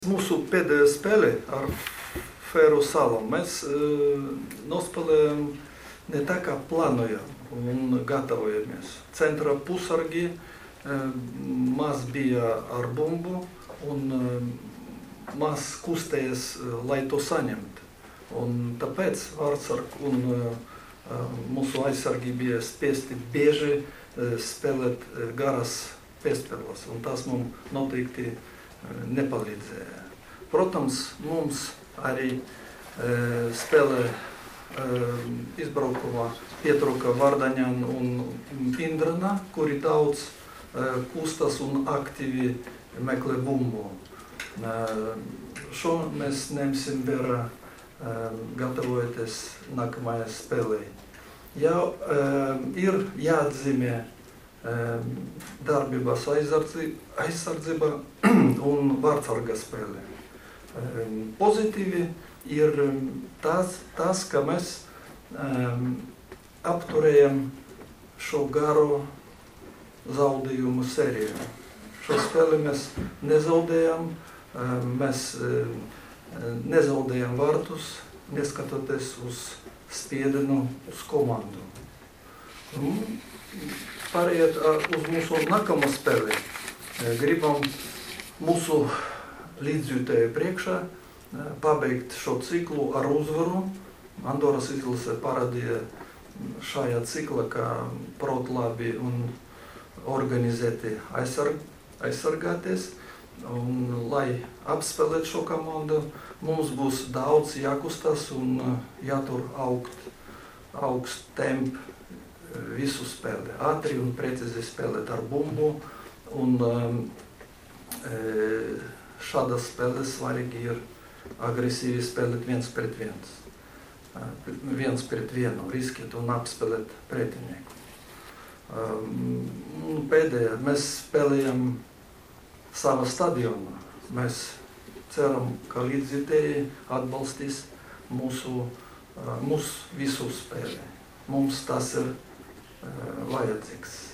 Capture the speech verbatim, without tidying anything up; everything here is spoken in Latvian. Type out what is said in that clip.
Mūsu pēdējā spēle ar Fēru salām mēs uh, nospēlējam ne tā kā plānojam un gatavojamies. Centra pusargi uh, maz bija ar bumbu un uh, maz kustējies, uh, lai to saņemt. Un tāpēc vārdsargi un uh, mūsu aizsargi bija spiesti bieži uh, spēlēt uh, garas piespēles, un tas mums noteikti nepalīdzēja. Protams, mums arī e, spēlē e, izbraukumā pietrūka Vardaņan un Indrana, kuri daudz e, kustas un aktīvi meklē bumbu. E, šo mēs ņemsim vērā e, gatavojoties nākamajai spēlei. Jau e, ir jāatzīmē darbības aizsardzība un vārdsarga spēle. Pozitīvi ir tas, tas ka mēs um, apturējam šo garo zaudējumu sēriju. Šo spēli mēs nezaudējam, um, mēs um, nezaudējam vārtus, neskatoties uz spiedienu uz komandu. Um, Pārējot uz mūsu nākamo spēli, gribam mūsu līdzjūtēju priekšā pabeigt šo ciklu ar uzvaru. Andoras izlase parādīja šajā cikla, kā prot labi un organizēti aizsarg, aizsargāties. Un, lai apspēlēt šo komandu, mums būs daudz jākustas un jātur augt, augst temp visu spēli, ātri un precīzi spēlēt ar bumbu, un um, šādas spēles svarīgi ir agresīvi spēlēt viens pret viens, viens pret vienu, riskēt un apspēlēt pretinieku. Um, pēdējā mēs spēlējam savā stadionā. Mēs ceram, ka līdzjutēji atbalstīs mūsu, mūsu visu spēli. Mums tas ir vajadzīgs.